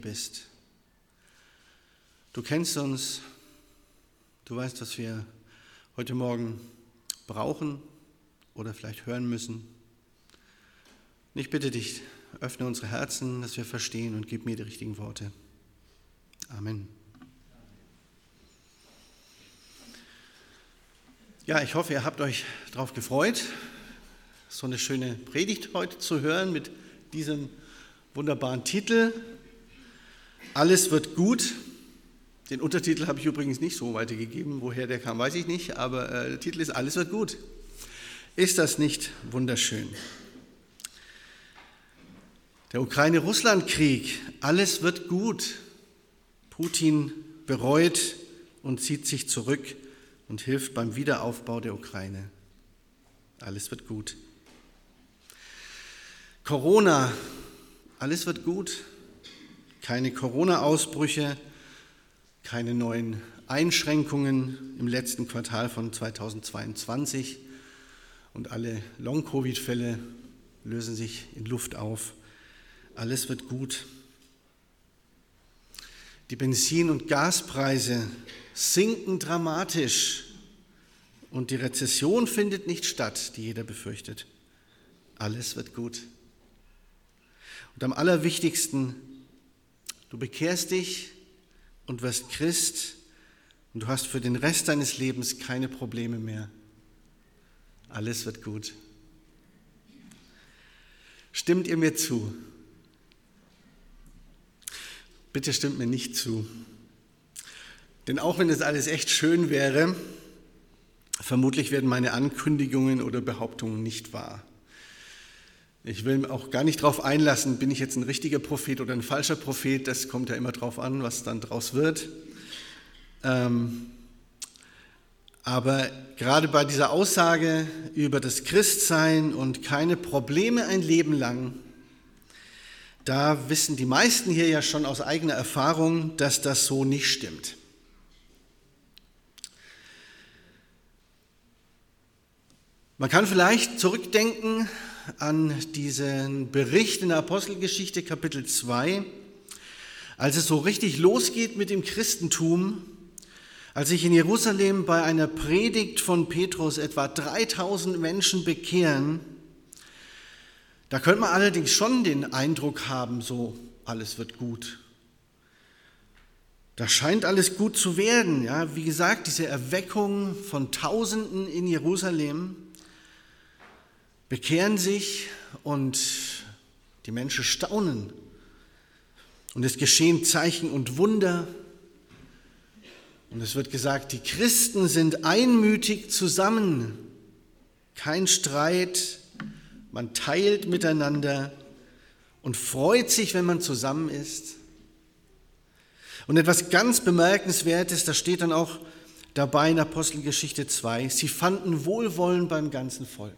bist. Du kennst uns, du weißt, was wir heute Morgen brauchen oder vielleicht hören müssen. Und ich bitte dich, öffne unsere Herzen, dass wir verstehen und gib mir die richtigen Worte. Amen. Ja, ich hoffe, ihr habt euch darauf gefreut, so eine schöne Predigt heute zu hören mit diesem wunderbaren Titel. Alles wird gut. Den Untertitel habe ich übrigens nicht so weitergegeben. Woher der kam, weiß ich nicht. Aber der Titel ist Alles wird gut. Ist das nicht wunderschön? Der Ukraine-Russland-Krieg. Alles wird gut. Putin bereut und zieht sich zurück und hilft beim Wiederaufbau der Ukraine. Alles wird gut. Corona. Alles wird gut. Keine Corona-Ausbrüche, keine neuen Einschränkungen im letzten Quartal von 2022 und alle Long-Covid-Fälle lösen sich in Luft auf. Alles wird gut. Die Benzin- und Gaspreise sinken dramatisch und die Rezession findet nicht statt, die jeder befürchtet. Alles wird gut. Und am allerwichtigsten, du bekehrst dich und wirst Christ und du hast für den Rest deines Lebens keine Probleme mehr. Alles wird gut. Stimmt ihr mir zu? Bitte stimmt mir nicht zu. Denn auch wenn das alles echt schön wäre, vermutlich werden meine Ankündigungen oder Behauptungen nicht wahr. Ich will auch gar nicht darauf einlassen, bin ich jetzt ein richtiger Prophet oder ein falscher Prophet, das kommt ja immer drauf an, was dann draus wird. Aber gerade bei dieser Aussage über das Christsein und keine Probleme ein Leben lang, da wissen die meisten hier ja schon aus eigener Erfahrung, dass das so nicht stimmt. Man kann vielleicht zurückdenken an diesen Bericht in der Apostelgeschichte Kapitel 2, als es so richtig losgeht mit dem Christentum, als sich in Jerusalem bei einer Predigt von Petrus etwa 3000 Menschen bekehren. Da könnte man allerdings schon den Eindruck haben, so alles wird gut. Da scheint alles gut zu werden. Ja, wie gesagt, diese Erweckung von Tausenden in Jerusalem bekehren sich und die Menschen staunen. Und es geschehen Zeichen und Wunder. Und es wird gesagt, die Christen sind einmütig zusammen. Kein Streit, man teilt miteinander und freut sich, wenn man zusammen ist. Und etwas ganz Bemerkenswertes, das steht dann auch dabei in Apostelgeschichte 2, sie fanden Wohlwollen beim ganzen Volk.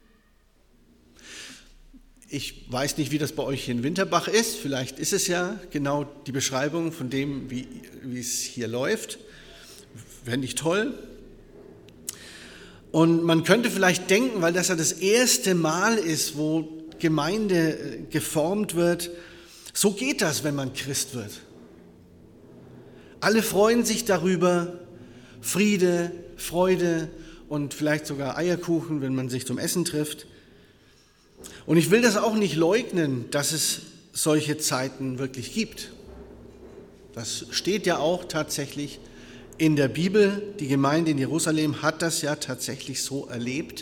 Ich weiß nicht, wie das bei euch hier in Winterbach ist. Vielleicht ist es ja genau die Beschreibung von dem, wie es hier läuft. Fände ich toll. Und man könnte vielleicht denken, weil das ja das erste Mal ist, wo Gemeinde geformt wird, so geht das, wenn man Christ wird. Alle freuen sich darüber, Friede, Freude und vielleicht sogar Eierkuchen, wenn man sich zum Essen trifft. Und ich will das auch nicht leugnen, dass es solche Zeiten wirklich gibt. Das steht ja auch tatsächlich in der Bibel. Die Gemeinde in Jerusalem hat das ja tatsächlich so erlebt.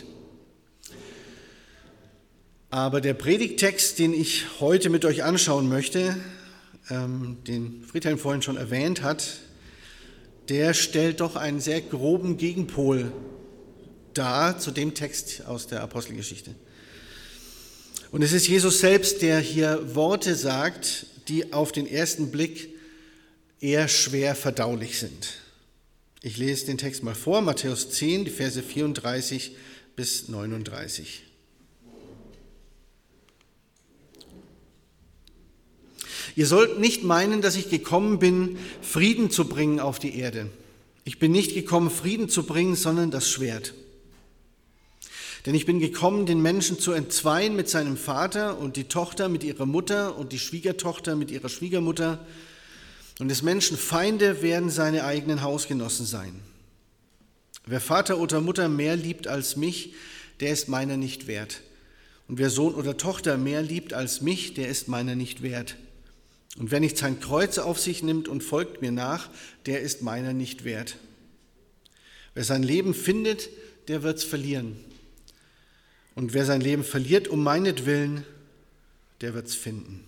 Aber der Predigttext, den ich heute mit euch anschauen möchte, den Friedhelm vorhin schon erwähnt hat, der stellt doch einen sehr groben Gegenpol dar zu dem Text aus der Apostelgeschichte. Und es ist Jesus selbst, der hier Worte sagt, die auf den ersten Blick eher schwer verdaulich sind. Ich lese den Text mal vor, Matthäus 10, die Verse 34 bis 39. Ihr sollt nicht meinen, dass ich gekommen bin, Frieden zu bringen auf die Erde. Ich bin nicht gekommen, Frieden zu bringen, sondern das Schwert. Denn ich bin gekommen, den Menschen zu entzweien mit seinem Vater und die Tochter mit ihrer Mutter und die Schwiegertochter mit ihrer Schwiegermutter. Und des Menschen Feinde werden seine eigenen Hausgenossen sein. Wer Vater oder Mutter mehr liebt als mich, der ist meiner nicht wert. Und wer Sohn oder Tochter mehr liebt als mich, der ist meiner nicht wert. Und wer nicht sein Kreuz auf sich nimmt und folgt mir nach, der ist meiner nicht wert. Wer sein Leben findet, der wird's verlieren. Und wer sein Leben verliert um meinetwillen, der wird's finden.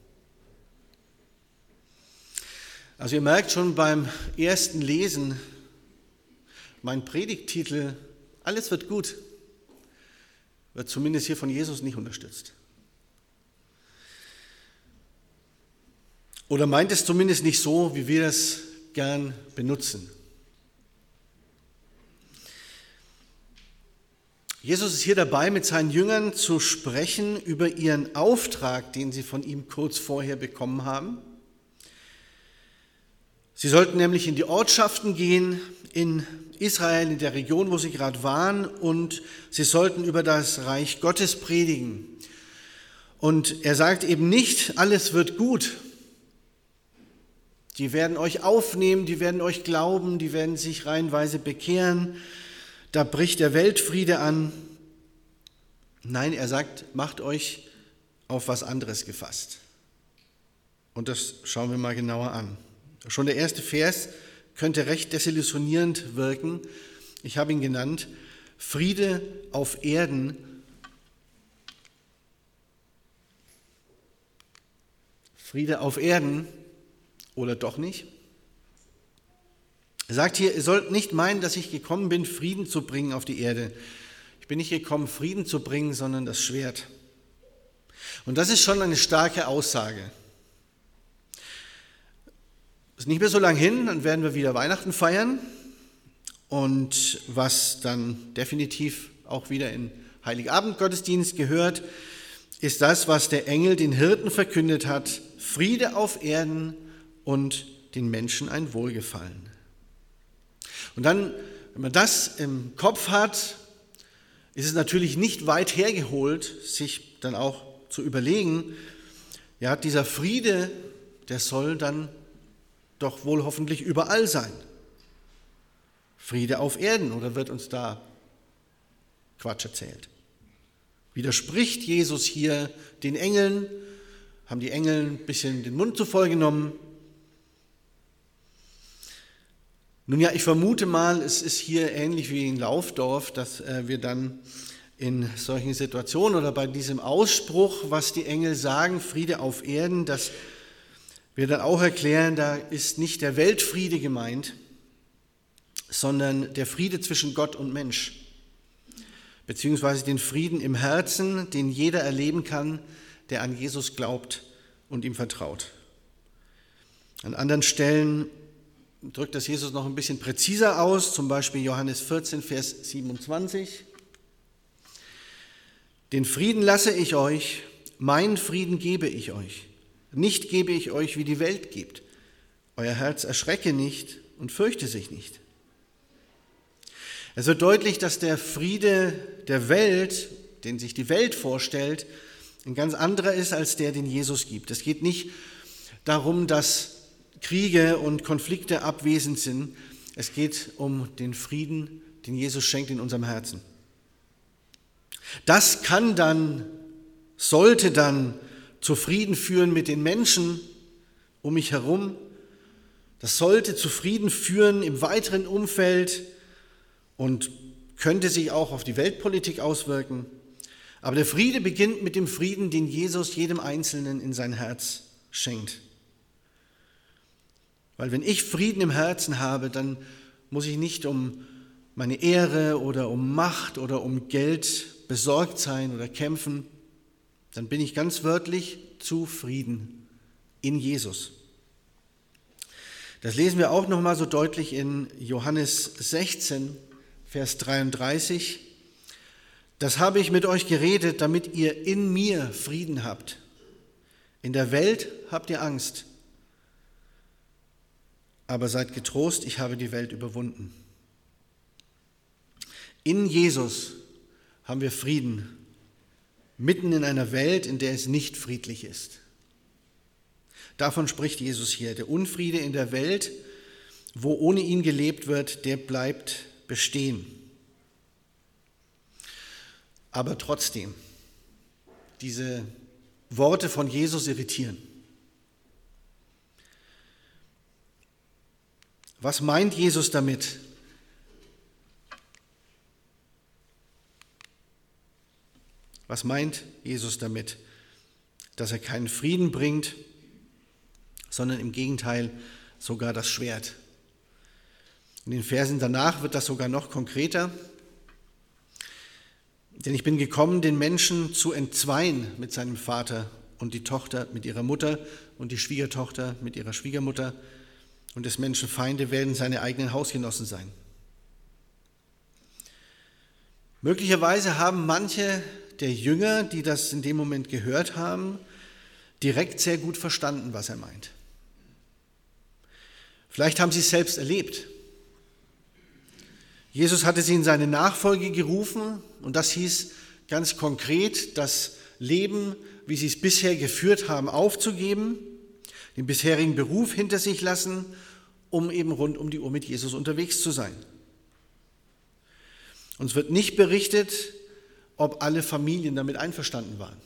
Also ihr merkt schon beim ersten Lesen, mein Predigttitel, alles wird gut, wird zumindest hier von Jesus nicht unterstützt. Oder meint es zumindest nicht so, wie wir das gern benutzen. Jesus ist hier dabei, mit seinen Jüngern zu sprechen über ihren Auftrag, den sie von ihm kurz vorher bekommen haben. Sie sollten nämlich in die Ortschaften gehen, in Israel, in der Region, wo sie gerade waren, und sie sollten über das Reich Gottes predigen. Und er sagt eben nicht, alles wird gut. Die werden euch aufnehmen, die werden euch glauben, die werden sich reihenweise bekehren. Da bricht der Weltfriede an. Nein, er sagt, macht euch auf was anderes gefasst. Und das schauen wir mal genauer an. Schon der erste Vers könnte recht desillusionierend wirken. Ich habe ihn genannt, Friede auf Erden. Friede auf Erden oder doch nicht? Er sagt hier, ihr sollt nicht meinen, dass ich gekommen bin, Frieden zu bringen auf die Erde. Ich bin nicht gekommen, Frieden zu bringen, sondern das Schwert. Und das ist schon eine starke Aussage. Es ist nicht mehr so lang hin, dann werden wir wieder Weihnachten feiern. Und was dann definitiv auch wieder in Heiligabend-Gottesdienst gehört, ist das, was der Engel den Hirten verkündet hat: Friede auf Erden und den Menschen ein Wohlgefallen. Und dann, wenn man das im Kopf hat, ist es natürlich nicht weit hergeholt, sich dann auch zu überlegen, ja, dieser Friede, der soll dann doch wohl hoffentlich überall sein. Friede auf Erden, oder wird uns da Quatsch erzählt? Widerspricht Jesus hier den Engeln? Haben die Engel ein bisschen den Mund zu voll genommen? Nun ja, ich vermute mal, es ist hier ähnlich wie in Laufdorf, dass wir dann in solchen Situationen oder bei diesem Ausspruch, was die Engel sagen, Friede auf Erden, dass wir dann auch erklären, da ist nicht der Weltfriede gemeint, sondern der Friede zwischen Gott und Mensch, beziehungsweise den Frieden im Herzen, den jeder erleben kann, der an Jesus glaubt und ihm vertraut. An anderen Stellen drückt das Jesus noch ein bisschen präziser aus, zum Beispiel Johannes 14, Vers 27. Den Frieden lasse ich euch, meinen Frieden gebe ich euch. Nicht gebe ich euch, wie die Welt gibt. Euer Herz erschrecke nicht und fürchte sich nicht. Es wird deutlich, dass der Friede der Welt, den sich die Welt vorstellt, ein ganz anderer ist als der, den Jesus gibt. Es geht nicht darum, dass Kriege und Konflikte abwesend sind. Es geht um den Frieden, den Jesus schenkt in unserem Herzen. Das sollte dann zu Frieden führen mit den Menschen um mich herum. Das sollte zu Frieden führen im weiteren Umfeld und könnte sich auch auf die Weltpolitik auswirken. Aber der Friede beginnt mit dem Frieden, den Jesus jedem Einzelnen in sein Herz schenkt. Weil wenn ich Frieden im Herzen habe, dann muss ich nicht um meine Ehre oder um Macht oder um Geld besorgt sein oder kämpfen. Dann bin ich ganz wörtlich zufrieden in Jesus. Das lesen wir auch nochmal so deutlich in Johannes 16, Vers 33. Das habe ich mit euch geredet, damit ihr in mir Frieden habt. In der Welt habt ihr Angst. Aber seid getrost, ich habe die Welt überwunden. In Jesus haben wir Frieden, mitten in einer Welt, in der es nicht friedlich ist. Davon spricht Jesus hier. Der Unfriede in der Welt, wo ohne ihn gelebt wird, der bleibt bestehen. Aber trotzdem, diese Worte von Jesus irritieren. Was meint Jesus damit? Was meint Jesus damit? Dass er keinen Frieden bringt, sondern im Gegenteil sogar das Schwert. In den Versen danach wird das sogar noch konkreter. Denn ich bin gekommen, den Menschen zu entzweien mit seinem Vater und die Tochter mit ihrer Mutter und die Schwiegertochter mit ihrer Schwiegermutter und des Menschen Feinde werden seine eigenen Hausgenossen sein. Möglicherweise haben manche der Jünger, die das in dem Moment gehört haben, direkt sehr gut verstanden, was er meint. Vielleicht haben sie es selbst erlebt. Jesus hatte sie in seine Nachfolge gerufen und das hieß ganz konkret, das Leben, wie sie es bisher geführt haben, aufzugeben, den bisherigen Beruf hinter sich lassen, um eben rund um die Uhr mit Jesus unterwegs zu sein. Uns wird nicht berichtet, ob alle Familien damit einverstanden waren.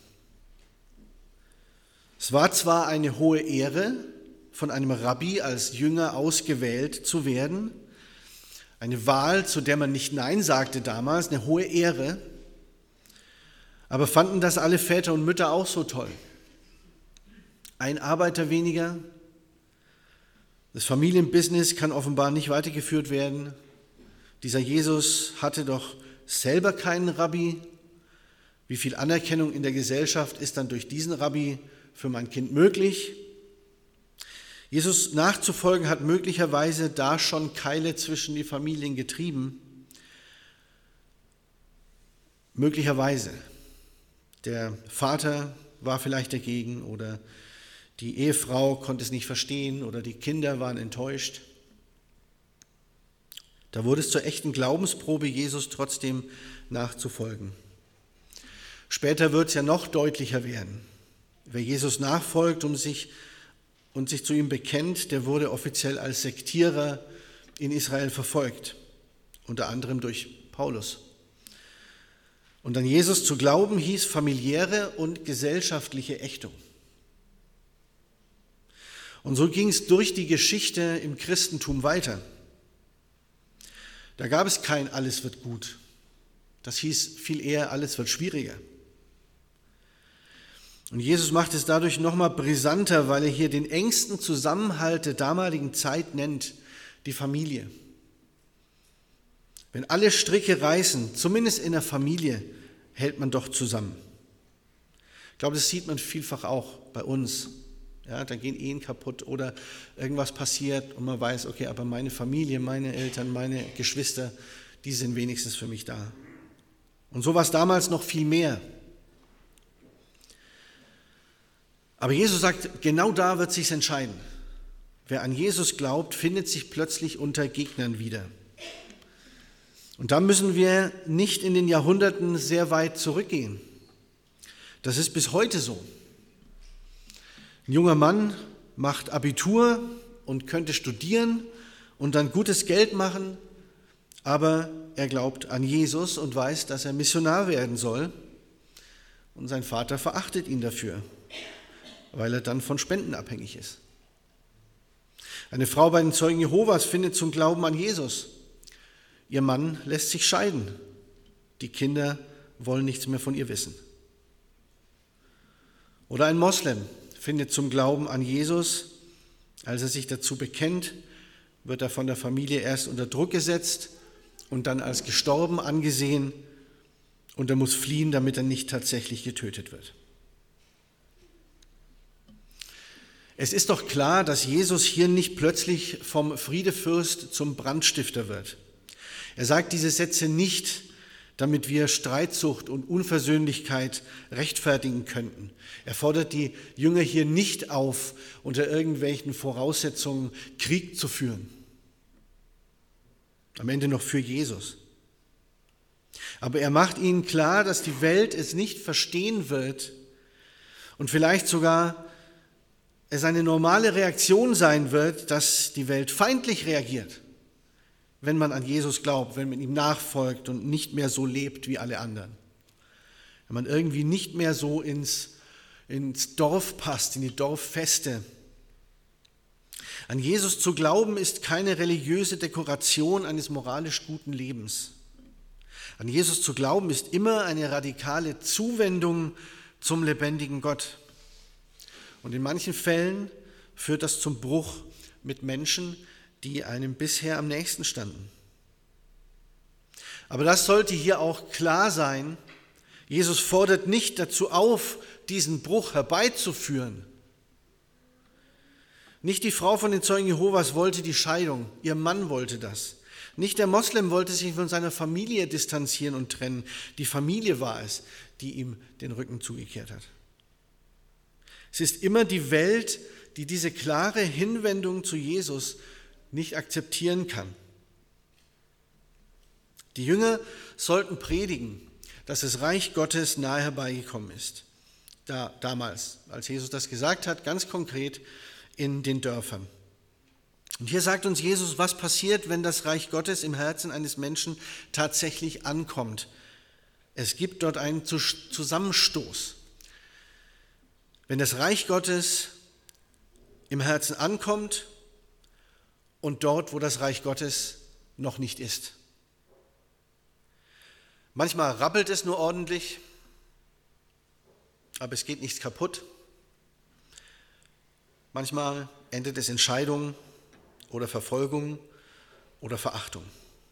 Es war zwar eine hohe Ehre, von einem Rabbi als Jünger ausgewählt zu werden, eine Wahl, zu der man nicht Nein sagte damals, eine hohe Ehre, aber fanden das alle Väter und Mütter auch so toll? Ein Arbeiter weniger, das Familienbusiness kann offenbar nicht weitergeführt werden. Dieser Jesus hatte doch selber keinen Rabbi. Wie viel Anerkennung in der Gesellschaft ist dann durch diesen Rabbi für mein Kind möglich? Jesus nachzufolgen hat möglicherweise da schon Keile zwischen die Familien getrieben. Möglicherweise. Der Vater war vielleicht dagegen oder die Ehefrau konnte es nicht verstehen oder die Kinder waren enttäuscht. Da wurde es zur echten Glaubensprobe, Jesus trotzdem nachzufolgen. Später wird es ja noch deutlicher werden. Wer Jesus nachfolgt und sich zu ihm bekennt, der wurde offiziell als Sektierer in Israel verfolgt, unter anderem durch Paulus. Und an Jesus zu glauben hieß familiäre und gesellschaftliche Ächtung. Und so ging es durch die Geschichte im Christentum weiter. Da gab es kein Alles wird gut. Das hieß viel eher, alles wird schwieriger. Und Jesus macht es dadurch nochmal brisanter, weil er hier den engsten Zusammenhalt der damaligen Zeit nennt, die Familie. Wenn alle Stricke reißen, zumindest in der Familie, hält man doch zusammen. Ich glaube, das sieht man vielfach auch bei uns. Ja, da gehen Ehen kaputt oder irgendwas passiert und man weiß, okay, aber meine Familie, meine Eltern, meine Geschwister, die sind wenigstens für mich da. Und so war es damals noch viel mehr. Aber Jesus sagt, genau da wird es sich entscheiden. Wer an Jesus glaubt, findet sich plötzlich unter Gegnern wieder. Und da müssen wir nicht in den Jahrhunderten sehr weit zurückgehen. Das ist bis heute so. Ein junger Mann macht Abitur und könnte studieren und dann gutes Geld machen, aber er glaubt an Jesus und weiß, dass er Missionar werden soll. Und sein Vater verachtet ihn dafür, weil er dann von Spenden abhängig ist. Eine Frau bei den Zeugen Jehovas findet zum Glauben an Jesus. Ihr Mann lässt sich scheiden. Die Kinder wollen nichts mehr von ihr wissen. Oder ein Moslem findet zum Glauben an Jesus. Als er sich dazu bekennt, wird er von der Familie erst unter Druck gesetzt und dann als gestorben angesehen und er muss fliehen, damit er nicht tatsächlich getötet wird. Es ist doch klar, dass Jesus hier nicht plötzlich vom Friedefürst zum Brandstifter wird. Er sagt diese Sätze nicht, damit wir Streitsucht und Unversöhnlichkeit rechtfertigen könnten. Er fordert die Jünger hier nicht auf, unter irgendwelchen Voraussetzungen Krieg zu führen. Am Ende noch für Jesus. Aber er macht ihnen klar, dass die Welt es nicht verstehen wird und vielleicht sogar es eine normale Reaktion sein wird, dass die Welt feindlich reagiert, wenn man an Jesus glaubt, wenn man ihm nachfolgt und nicht mehr so lebt wie alle anderen. Wenn man irgendwie nicht mehr so ins Dorf passt, in die Dorffeste. An Jesus zu glauben ist keine religiöse Dekoration eines moralisch guten Lebens. An Jesus zu glauben ist immer eine radikale Zuwendung zum lebendigen Gott. Und in manchen Fällen führt das zum Bruch mit Menschen, die einem bisher am nächsten standen. Aber das sollte hier auch klar sein. Jesus fordert nicht dazu auf, diesen Bruch herbeizuführen. Nicht die Frau von den Zeugen Jehovas wollte die Scheidung, ihr Mann wollte das. Nicht der Moslem wollte sich von seiner Familie distanzieren und trennen. Die Familie war es, die ihm den Rücken zugekehrt hat. Es ist immer die Welt, die diese klare Hinwendung zu Jesus nicht akzeptieren kann. Die Jünger sollten predigen, dass das Reich Gottes nahe herbeigekommen ist. Damals, als Jesus das gesagt hat, ganz konkret in den Dörfern. Und hier sagt uns Jesus, was passiert, wenn das Reich Gottes im Herzen eines Menschen tatsächlich ankommt. Es gibt dort einen Zusammenstoß. Wenn das Reich Gottes im Herzen ankommt und dort, wo das Reich Gottes noch nicht ist. Manchmal rappelt es nur ordentlich, aber es geht nichts kaputt. Manchmal endet es in Scheidung oder Verfolgung oder Verachtung.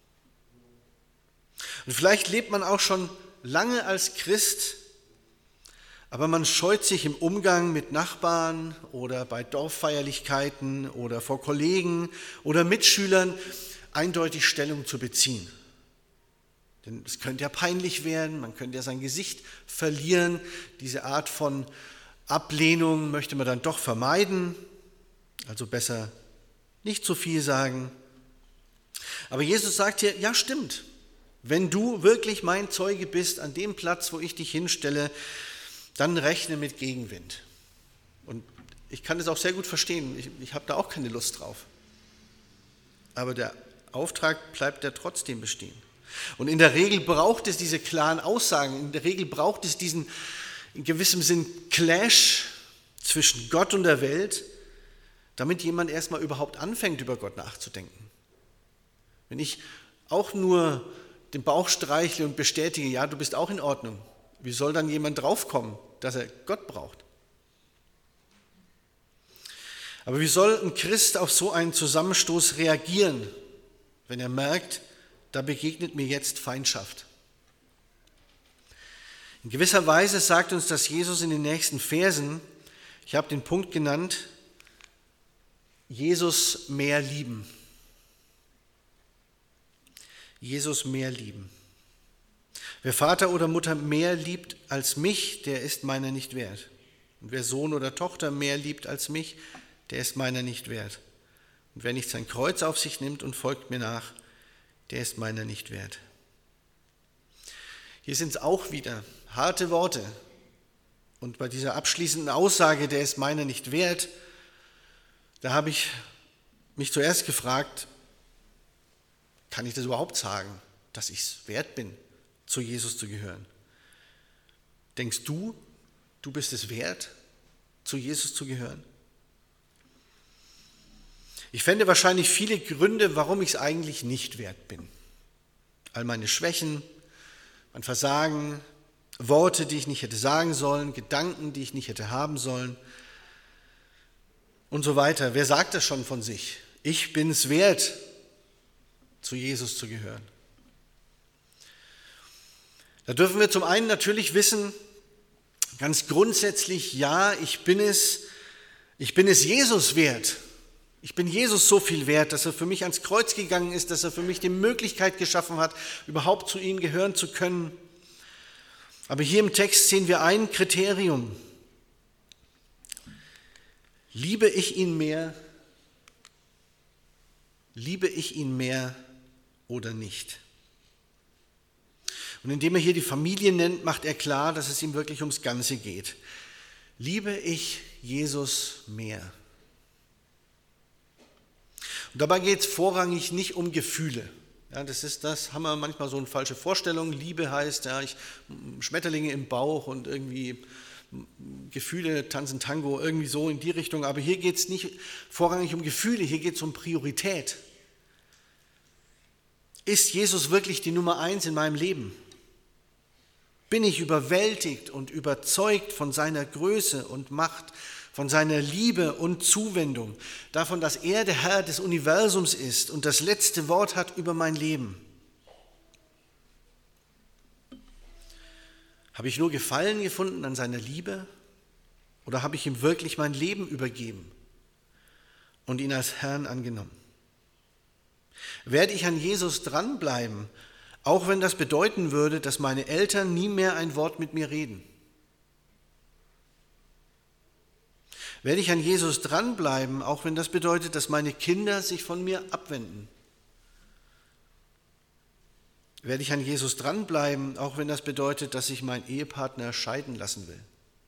Und vielleicht lebt man auch schon lange als Christ, aber man scheut sich im Umgang mit Nachbarn oder bei Dorffeierlichkeiten oder vor Kollegen oder Mitschülern eindeutig Stellung zu beziehen. Denn es könnte ja peinlich werden, man könnte ja sein Gesicht verlieren. Diese Art von Ablehnung möchte man dann doch vermeiden, also besser nicht zu viel sagen. Aber Jesus sagt hier, ja stimmt, wenn du wirklich mein Zeuge bist an dem Platz, wo ich dich hinstelle, dann rechne mit Gegenwind. Und ich kann das auch sehr gut verstehen, ich habe da auch keine Lust drauf. Aber der Auftrag bleibt ja trotzdem bestehen. Und in der Regel braucht es diese klaren Aussagen, in der Regel braucht es diesen in gewissem Sinn Clash zwischen Gott und der Welt, damit jemand erstmal überhaupt anfängt, über Gott nachzudenken. Wenn ich auch nur den Bauch streichle und bestätige, ja, du bist auch in Ordnung, wie soll dann jemand draufkommen, dass er Gott braucht? Aber wie soll ein Christ auf so einen Zusammenstoß reagieren, wenn er merkt, da begegnet mir jetzt Feindschaft? In gewisser Weise sagt uns das Jesus in den nächsten Versen. Ich habe den Punkt genannt, Jesus mehr lieben. Jesus mehr lieben. Wer Vater oder Mutter mehr liebt als mich, der ist meiner nicht wert. Und wer Sohn oder Tochter mehr liebt als mich, der ist meiner nicht wert. Und wer nicht sein Kreuz auf sich nimmt und folgt mir nach, der ist meiner nicht wert. Hier sind es auch wieder harte Worte. Und bei dieser abschließenden Aussage, der ist meiner nicht wert, da habe ich mich zuerst gefragt, kann ich das überhaupt sagen, dass ich es wert bin, zu Jesus zu gehören? Denkst du, du bist es wert, zu Jesus zu gehören? Ich fände wahrscheinlich viele Gründe, warum ich es eigentlich nicht wert bin. All meine Schwächen, mein Versagen, Worte, die ich nicht hätte sagen sollen, Gedanken, die ich nicht hätte haben sollen und so weiter. Wer sagt das schon von sich? Ich bin es wert, zu Jesus zu gehören. Da dürfen wir zum einen natürlich wissen, ganz grundsätzlich, ja, ich bin es Jesus wert. Ich bin Jesus so viel wert, dass er für mich ans Kreuz gegangen ist, dass er für mich die Möglichkeit geschaffen hat, überhaupt zu ihm gehören zu können. Aber hier im Text sehen wir ein Kriterium. Liebe ich ihn mehr oder nicht? Und indem er hier die Familie nennt, macht er klar, dass es ihm wirklich ums Ganze geht. Liebe ich Jesus mehr? Und dabei geht es vorrangig nicht um Gefühle. Ja, das haben wir manchmal so eine falsche Vorstellung. Liebe heißt, ja, Schmetterlinge im Bauch und irgendwie Gefühle, tanzen Tango, irgendwie so in die Richtung. Aber hier geht es nicht vorrangig um Gefühle, hier geht es um Priorität. Ist Jesus wirklich die Nummer 1 in meinem Leben? Bin ich überwältigt und überzeugt von seiner Größe und Macht, von seiner Liebe und Zuwendung, davon, dass er der Herr des Universums ist und das letzte Wort hat über mein Leben? Habe ich nur Gefallen gefunden an seiner Liebe oder habe ich ihm wirklich mein Leben übergeben und ihn als Herrn angenommen? Werde ich an Jesus dranbleiben, auch wenn das bedeuten würde, dass meine Eltern nie mehr ein Wort mit mir reden? Werde ich an Jesus dranbleiben, auch wenn das bedeutet, dass meine Kinder sich von mir abwenden? Werde ich an Jesus dranbleiben, auch wenn das bedeutet, dass ich meinen Ehepartner scheiden lassen will?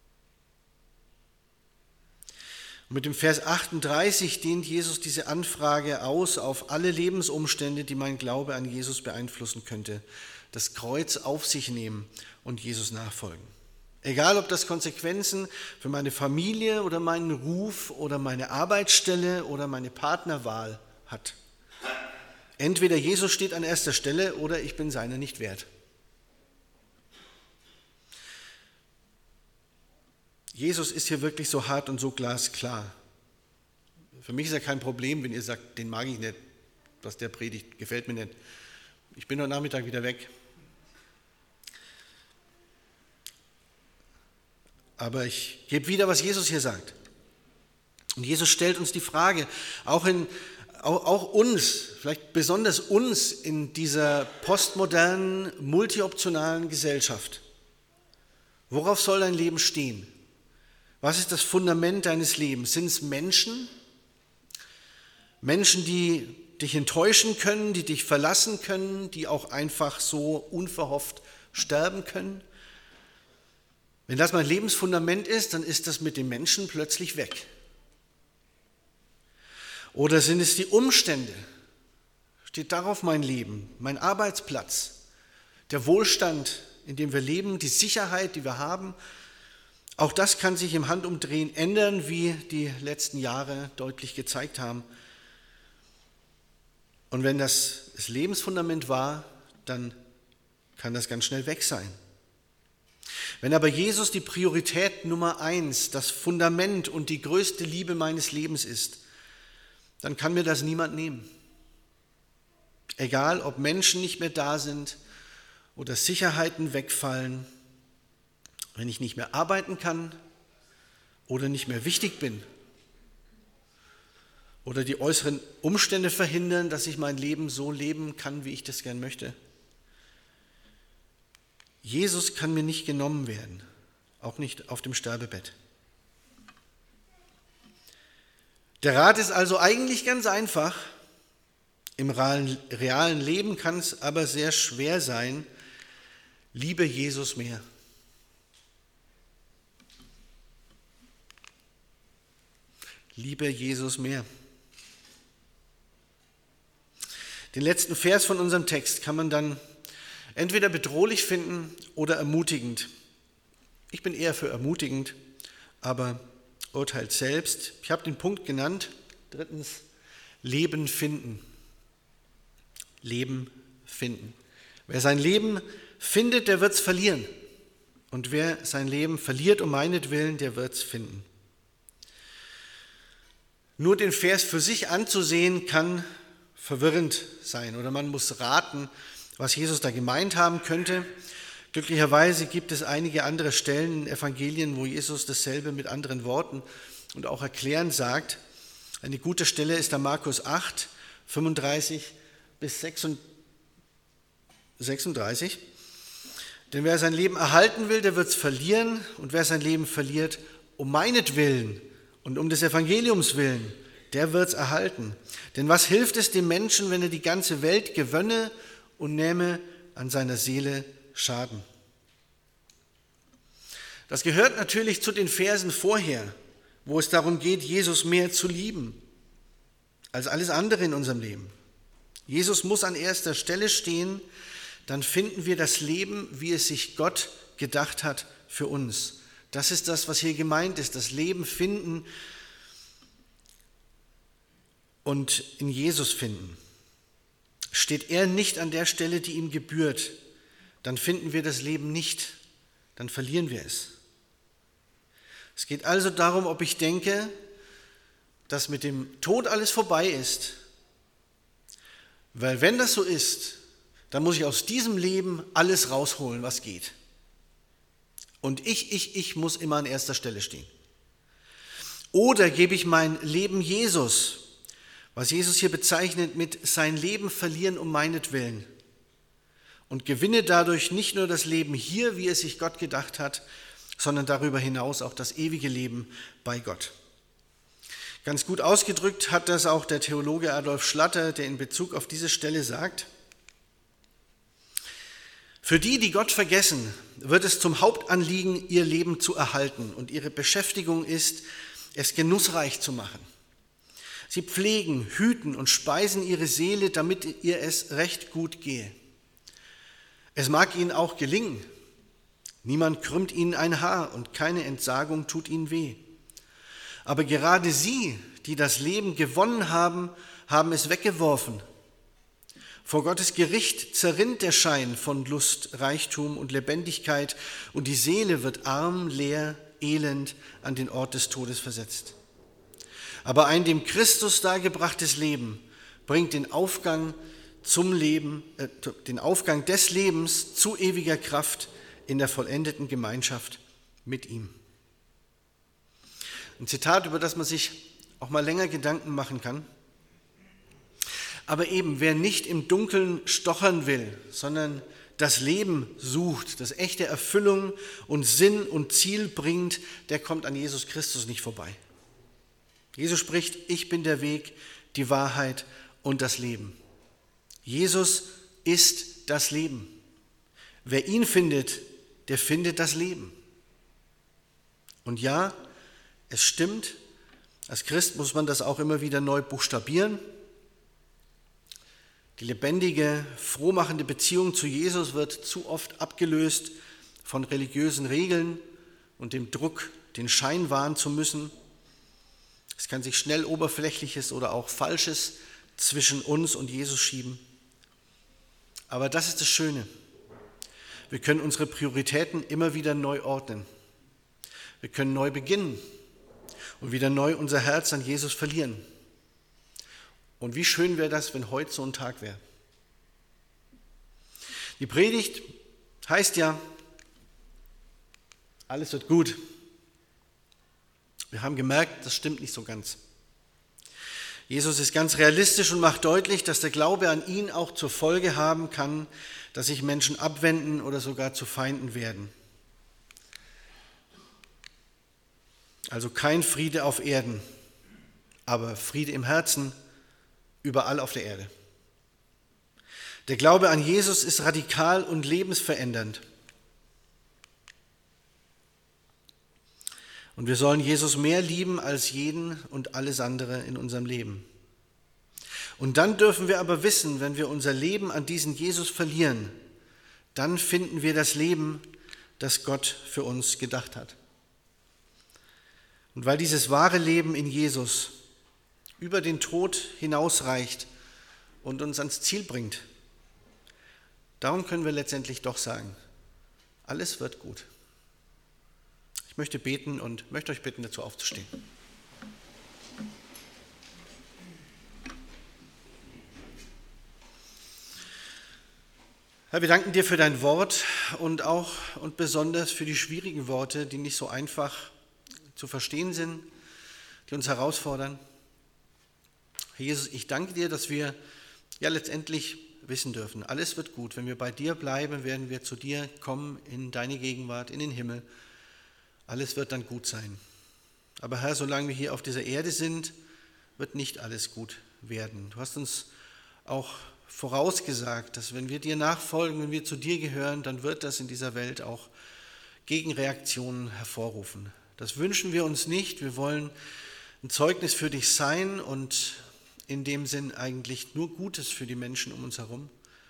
Und mit dem Vers 38 dehnt Jesus diese Anfrage aus auf alle Lebensumstände, die mein Glaube an Jesus beeinflussen könnte. Das Kreuz auf sich nehmen und Jesus nachfolgen. Egal, ob das Konsequenzen für meine Familie oder meinen Ruf oder meine Arbeitsstelle oder meine Partnerwahl hat. Entweder Jesus steht an erster Stelle oder ich bin seiner nicht wert. Jesus ist hier wirklich so hart und so glasklar. Für mich ist ja kein Problem, wenn ihr sagt, den mag ich nicht, was der predigt, gefällt mir nicht. Ich bin heute Nachmittag wieder weg. Aber ich gebe wieder, was Jesus hier sagt. Und Jesus stellt uns die Frage, auch uns, vielleicht besonders uns in dieser postmodernen, multioptionalen Gesellschaft. Worauf soll dein Leben stehen? Was ist das Fundament deines Lebens? Sind es Menschen? Menschen, die dich enttäuschen können, die dich verlassen können, die auch einfach so unverhofft sterben können? Wenn das mein Lebensfundament ist, dann ist das mit den Menschen plötzlich weg. Oder sind es die Umstände? Steht darauf mein Leben, mein Arbeitsplatz, der Wohlstand, in dem wir leben, die Sicherheit, die wir haben? Auch das kann sich im Handumdrehen ändern, wie die letzten Jahre deutlich gezeigt haben. Und wenn das Lebensfundament war, dann kann das ganz schnell weg sein. Wenn aber Jesus die Priorität Nummer 1, das Fundament und die größte Liebe meines Lebens ist, dann kann mir das niemand nehmen. Egal, ob Menschen nicht mehr da sind oder Sicherheiten wegfallen, wenn ich nicht mehr arbeiten kann oder nicht mehr wichtig bin oder die äußeren Umstände verhindern, dass ich mein Leben so leben kann, wie ich das gern möchte. Jesus kann mir nicht genommen werden, auch nicht auf dem Sterbebett. Der Rat ist also eigentlich ganz einfach. Im realen Leben kann es aber sehr schwer sein. Liebe Jesus mehr. Liebe Jesus mehr. Den letzten Vers von unserem Text kann man dann entweder bedrohlich finden oder ermutigend. Ich bin eher für ermutigend, aber urteilt selbst. Ich habe den Punkt genannt. 3. Leben finden. Leben finden. Wer sein Leben findet, der wird es verlieren. Und wer sein Leben verliert um meinetwillen, der wird es finden. Nur den Vers für sich anzusehen, kann verwirrend sein. Oder man muss raten, was Jesus da gemeint haben könnte. Glücklicherweise gibt es einige andere Stellen in Evangelien, wo Jesus dasselbe mit anderen Worten und auch erklärend sagt. Eine gute Stelle ist da Markus 8, 35 bis 36. Denn wer sein Leben erhalten will, der wird es verlieren. Und wer sein Leben verliert, um meinetwillen und um des Evangeliums willen, der wird es erhalten. Denn was hilft es dem Menschen, wenn er die ganze Welt gewönne und nähme an seiner Seele schaden. Das gehört natürlich zu den Versen vorher, wo es darum geht, Jesus mehr zu lieben als alles andere in unserem Leben. Jesus muss an erster Stelle stehen, dann finden wir das Leben, wie es sich Gott gedacht hat für uns. Das ist das, was hier gemeint ist, das Leben finden und in Jesus finden. Steht er nicht an der Stelle, die ihm gebührt, dann finden wir das Leben nicht, dann verlieren wir es. Es geht also darum, ob ich denke, dass mit dem Tod alles vorbei ist, weil wenn das so ist, dann muss ich aus diesem Leben alles rausholen, was geht. Und ich muss immer an erster Stelle stehen. Oder gebe ich mein Leben Jesus, was Jesus hier bezeichnet mit sein Leben verlieren um meinetwillen, und gewinne dadurch nicht nur das Leben hier, wie es sich Gott gedacht hat, sondern darüber hinaus auch das ewige Leben bei Gott. Ganz gut ausgedrückt hat das auch der Theologe Adolf Schlatter, der in Bezug auf diese Stelle sagt: Für die, die Gott vergessen, wird es zum Hauptanliegen, ihr Leben zu erhalten, und ihre Beschäftigung ist, es genussreich zu machen. Sie pflegen, hüten und speisen ihre Seele, damit ihr es recht gut gehe. Es mag ihnen auch gelingen. Niemand krümmt ihnen ein Haar und keine Entsagung tut ihnen weh. Aber gerade sie, die das Leben gewonnen haben, haben es weggeworfen. Vor Gottes Gericht zerrinnt der Schein von Lust, Reichtum und Lebendigkeit, und die Seele wird arm, leer, elend an den Ort des Todes versetzt. Aber ein dem Christus dargebrachtes Leben bringt den Aufgang des Lebens zu ewiger Kraft in der vollendeten Gemeinschaft mit ihm. Ein Zitat, über das man sich auch mal länger Gedanken machen kann. Aber eben, wer nicht im Dunkeln stochern will, sondern das Leben sucht, das echte Erfüllung und Sinn und Ziel bringt, der kommt an Jesus Christus nicht vorbei. Jesus spricht: Ich bin der Weg, die Wahrheit und das Leben. Jesus ist das Leben. Wer ihn findet, der findet das Leben. Und ja, es stimmt, als Christ muss man das auch immer wieder neu buchstabieren. Die lebendige, frohmachende Beziehung zu Jesus wird zu oft abgelöst von religiösen Regeln und dem Druck, den Schein wahren zu müssen. Es kann sich schnell Oberflächliches oder auch Falsches zwischen uns und Jesus schieben. Aber das ist das Schöne. Wir können unsere Prioritäten immer wieder neu ordnen. Wir können neu beginnen und wieder neu unser Herz an Jesus verlieren. Und wie schön wäre das, wenn heute so ein Tag wäre. Die Predigt heißt ja, alles wird gut. Wir haben gemerkt, das stimmt nicht so ganz. Jesus ist ganz realistisch und macht deutlich, dass der Glaube an ihn auch zur Folge haben kann, dass sich Menschen abwenden oder sogar zu Feinden werden. Also kein Friede auf Erden, aber Friede im Herzen, überall auf der Erde. Der Glaube an Jesus ist radikal und lebensverändernd. Und wir sollen Jesus mehr lieben als jeden und alles andere in unserem Leben. Und dann dürfen wir aber wissen, wenn wir unser Leben an diesen Jesus verlieren, dann finden wir das Leben, das Gott für uns gedacht hat. Und weil dieses wahre Leben in Jesus über den Tod hinausreicht und uns ans Ziel bringt, darum können wir letztendlich doch sagen, alles wird gut. Ich möchte beten und möchte euch bitten, dazu aufzustehen. Herr, wir danken dir für dein Wort und auch und besonders für die schwierigen Worte, die nicht so einfach zu verstehen sind, die uns herausfordern. Herr Jesus, ich danke dir, dass wir ja letztendlich wissen dürfen, alles wird gut. Wenn wir bei dir bleiben, werden wir zu dir kommen in deine Gegenwart, in den Himmel. Alles wird dann gut sein. Aber Herr, solange wir hier auf dieser Erde sind, wird nicht alles gut werden. Du hast uns auch vorausgesagt, dass wenn wir dir nachfolgen, wenn wir zu dir gehören, dann wird das in dieser Welt auch Gegenreaktionen hervorrufen. Das wünschen wir uns nicht. Wir wollen ein Zeugnis für dich sein und in dem Sinn eigentlich nur Gutes für die Menschen um uns herum.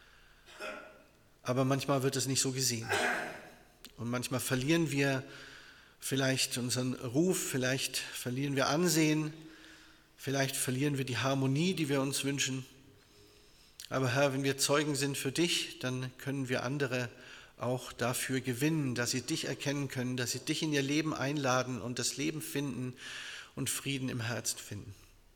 Aber manchmal wird es nicht so gesehen. Und manchmal verlieren wir vielleicht unseren Ruf, vielleicht verlieren wir Ansehen, vielleicht verlieren wir die Harmonie, die wir uns wünschen. Aber Herr, wenn wir Zeugen sind für dich, dann können wir andere auch dafür gewinnen, dass sie dich erkennen können, dass sie dich in ihr Leben einladen und das Leben finden und Frieden im Herzen finden.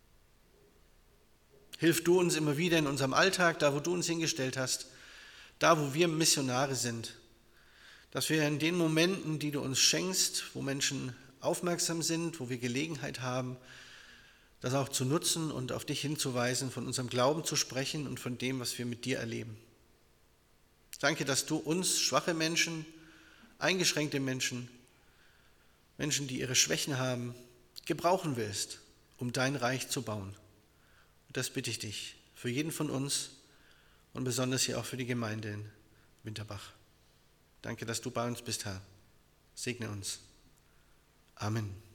Hilf du uns immer wieder in unserem Alltag, da wo du uns hingestellt hast, da wo wir Missionare sind, dass wir in den Momenten, die du uns schenkst, wo Menschen aufmerksam sind, wo wir Gelegenheit haben, das auch zu nutzen und auf dich hinzuweisen, von unserem Glauben zu sprechen und von dem, was wir mit dir erleben. Danke, dass du uns, schwache Menschen, eingeschränkte Menschen, Menschen, die ihre Schwächen haben, gebrauchen willst, um dein Reich zu bauen. Und das bitte ich dich für jeden von uns und besonders hier auch für die Gemeinde in Winterbach. Danke, dass du bei uns bist, Herr. Segne uns. Amen.